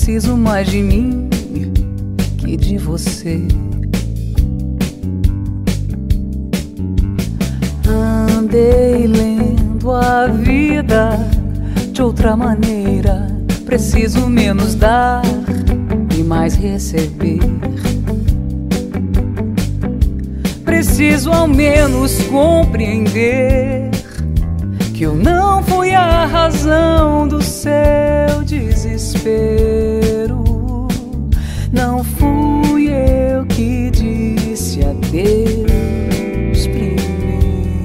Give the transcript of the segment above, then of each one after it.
preciso mais de mim que de você. Andei lendo a vida de outra maneira. Preciso menos dar e mais receber. Preciso ao menos compreender que eu não fui a razão do seu desespero. Não fui eu que disse adeus primeiro.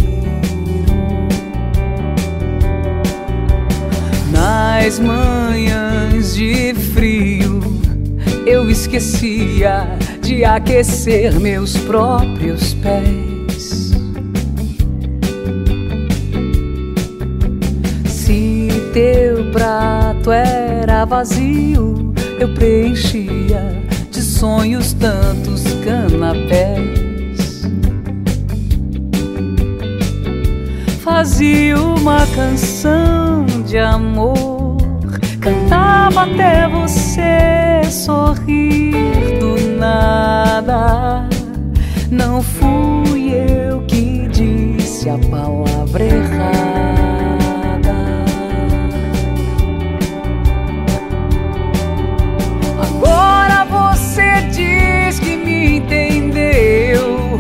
Nas manhãs de frio eu esquecia de aquecer meus próprios pés. Se teu prato era vazio, eu preenchia de sonhos tantos canapés. Fazia uma canção de amor, cantava até você sorrir do nada. Não fui eu que disse a palavra errada. Agora você diz que me entendeu,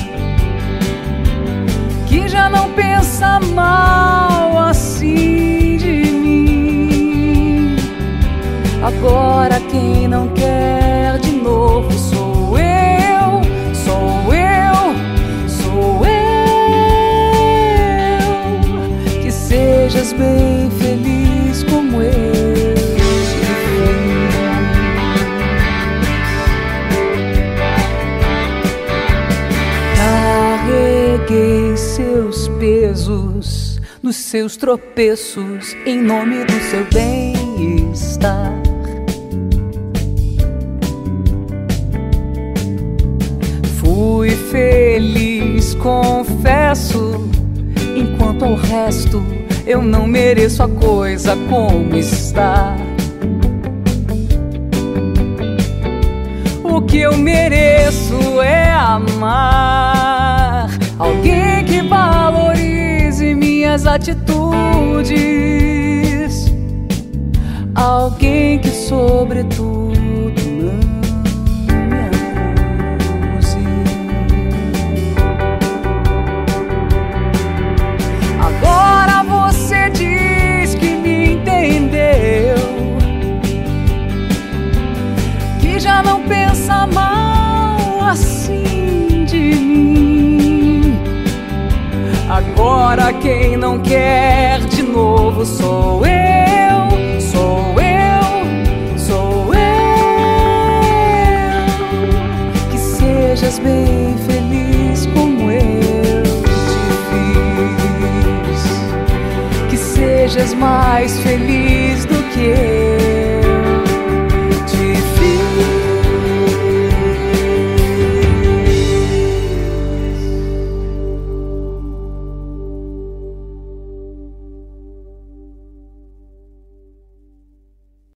que já não pensa mal assim de mim. Agora quem não quer de novo sou eu, sou eu, sou eu. Que sejas bem feliz como eu te fiz. Carreguei seus pesos nos seus tropeços em nome do seu bem-estar. Fui feliz, confesso, enquanto ao resto eu não mereço a coisa como está. O que eu mereço é amar alguém que valorize minhas atitudes, alguém que sobretudo já não pensa mal assim de mim. Agora quem não quer de novo sou eu, sou eu, sou eu. Que sejas bem feliz como eu te fiz, que sejas mais feliz do que eu.